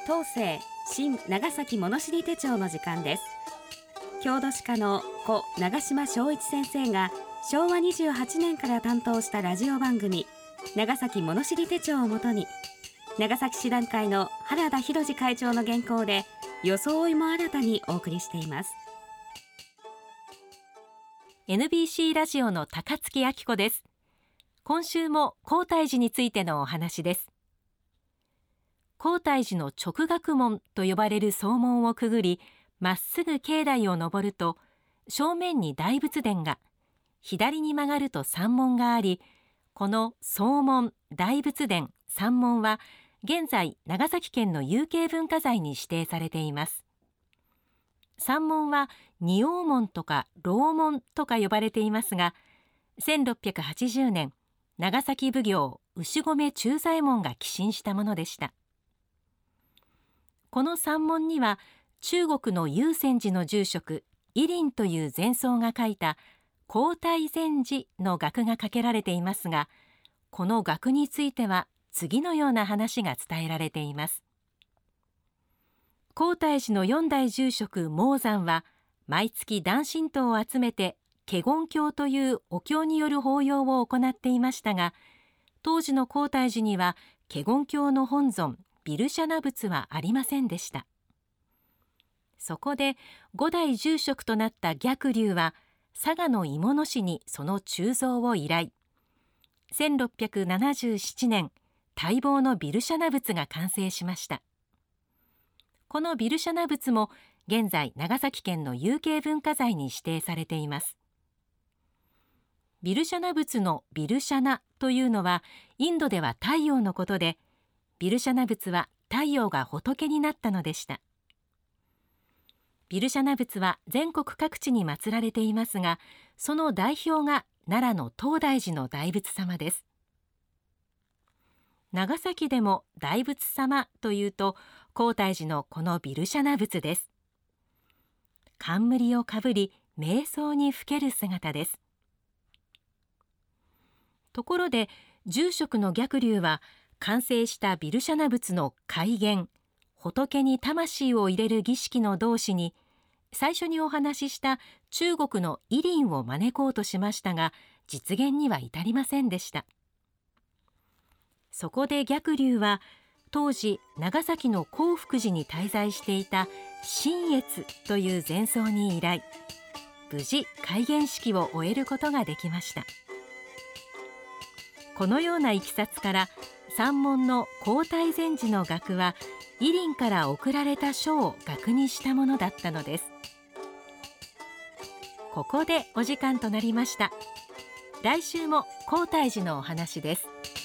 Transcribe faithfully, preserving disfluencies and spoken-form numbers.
東西新長崎物知り手帳の時間です。郷土史家の故長島昭一先生がしょうわにじゅうはちねんから担当したラジオ番組長崎物知り手帳をもとに、長崎市団会の原田博次会長の原稿で装いも新たにお送りしています。 エヌビーシー ラジオの高槻明子です。今週も皇太寺についてのお話です。皇太寺の直学門と呼ばれる総門をくぐり、まっすぐ境内を登ると、正面に大仏殿が、左に曲がると山門があり、この総門、大仏殿、山門は現在長崎県の有形文化財に指定されています。山門は仁王門とか楼門とか呼ばれていますが、せんろっぴゃくはちじゅうねん、長崎奉行牛込忠左衛門が寄進したものでした。この山門には中国の祐泉寺の住職依林という禅僧が書いた皇太禅師の額が掛けられていますが、この額については次のような話が伝えられています。皇太寺の四代住職毛山は毎月男神道を集めて華厳経というお経による法要を行っていましたが、当時の皇太寺には華厳経の本尊ビルシャナ仏はありませんでした。そこで五代住職となった逆流は佐賀の芋野市にその鋳造を依頼。せんろっぴゃくななじゅうななねん、待望のビルシャナ仏が完成しました。このビルシャナ仏も現在長崎県の有形文化財に指定されています。ビルシャナ仏のビルシャナというのはインドでは太陽のことで、ビルシャナ仏は太陽が仏になったのでした。ビルシャナ仏は全国各地に祀られていますが、その代表が奈良の東大寺の大仏様です。長崎でも大仏様というと皇太寺のこのビルシャナ仏です。冠をかぶり瞑想にふける姿です。ところで住職の逆流は完成したビルシャナ仏の開眼、仏に魂を入れる儀式の同時に、最初にお話しした中国の依林を招こうとしましたが、実現には至りませんでした。そこで逆流は、当時長崎の興福寺に滞在していた信越という禅僧に依頼。無事開眼式を終えることができました。このようないきさつから山門の皇太禅師の額は依林から贈られた書を額にしたものだったのです。ここでお時間となりました。来週も皇太寺のお話です。